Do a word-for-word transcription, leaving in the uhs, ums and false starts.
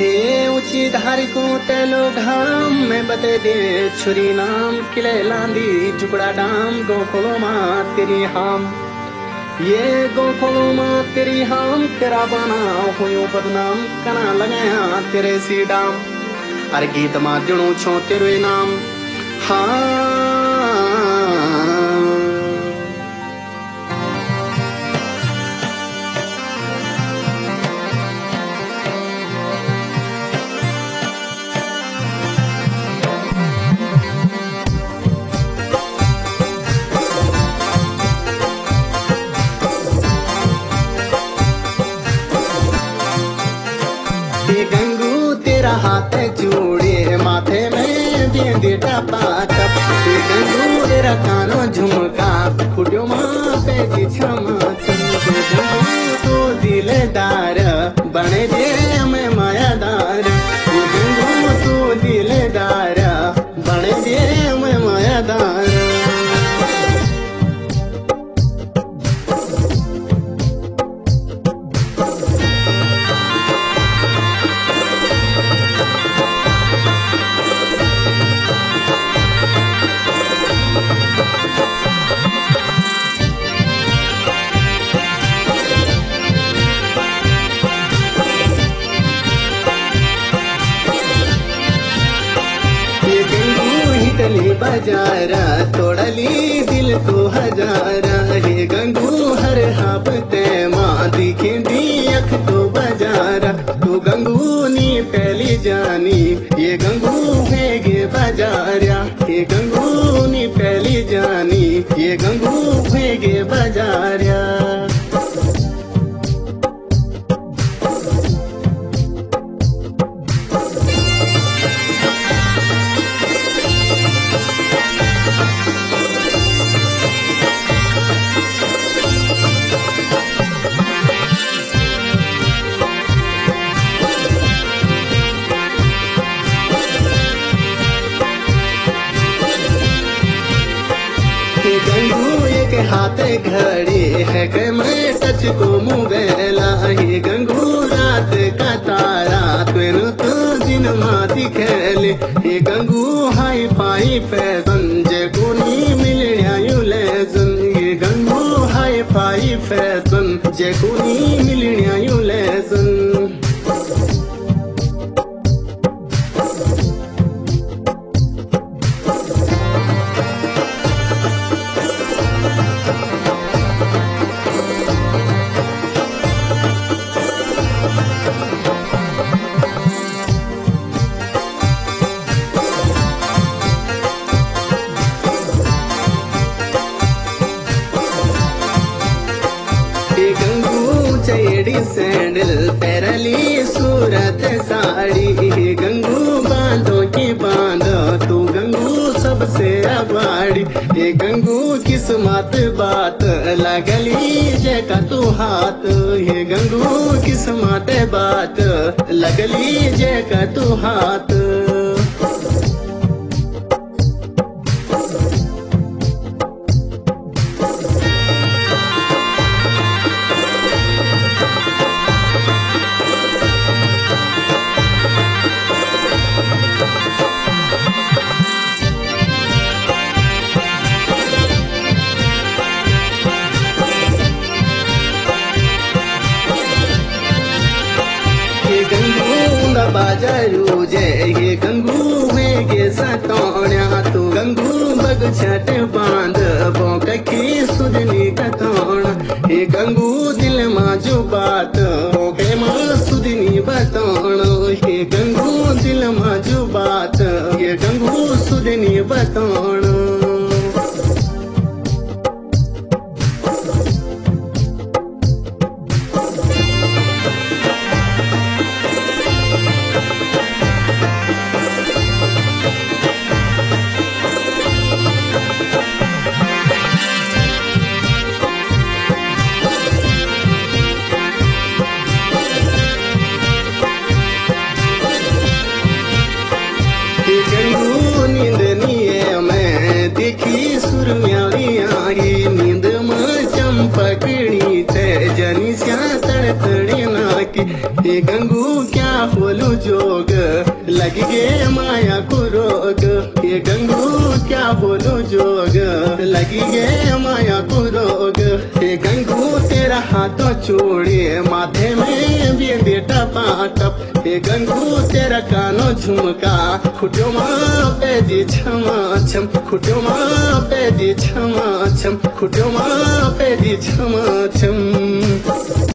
हे ऊंची धारी को तेलो घाम में बते दे छुरी नाम किले लांदी टुकड़ा डाम गोखलो माँ तेरी हम ये गोखलो माँ तेरी हम तेरा बना हुयो बदनाम कना लगाया तेरे सी डाम अरे गीत माँ जुड़ू छो तेरे नाम हाँ गंगू तेरा हाथ जोड़े माथे में बिंदी टपा टप गंगू तेरा कानो झुमका फुटियो माँ पे छमा गंगू तो दिलदार बने दे मैं मायादार गंगू तो दिलदार बने दे मैं मायादार बजारा तोड़ली दिल को हजारा हे गंगू हर हापते माँ दिखे दी अख तो बजारा तो गंगू नी पहली जानी ये गंगू है गे बजारा ये गंगू नी पहली जानी ये गंगू है गे बजारा गंगू एक हाथ घड़ी है कि मैं टच को मुगेला हे गंगू रात का तारा तेनु तो दिन माती खेले हे गंगू हाई पाई फैशन जे कोनी मिलने लेसन ये गंगू हाई पाई फैशन जे कोनी मिलने लेसन चेड़ी सैंडल पैरली सूरत साड़ी गंगू बांधो की बांधो तू गंगू सबसे अबाड़ी ये गंगू किस्मत बात लगली जे का तू हाथ ये गंगू किस्मत बात लगली जे का तू हाथ बाजारू जे ये गंगू में गे सतोण्या तू गंगू बग छट बांध बोक की सुधनी कतोण ये गंगू दिल माजू बात बोके माँ सुधनी बतोण ये गंगू दिल माजू बात ये गंगू सुधनी बतोण गंगू नींद नहीं है मैं हे गंगू क्या बोलू जोग लग गे माया को रोग। हे गंगू क्या बोलू जोग लग गे माया को रोग। हे गंगू तेरा हाथों चूड़ी माथे में बिंदी टपा टप। हे गंगू तेरा कानो झुमका खुटो माँ पे जी छमा छम। खुटो माँ पे जी छमा छम। खुटो माँ पे जी छमा छम।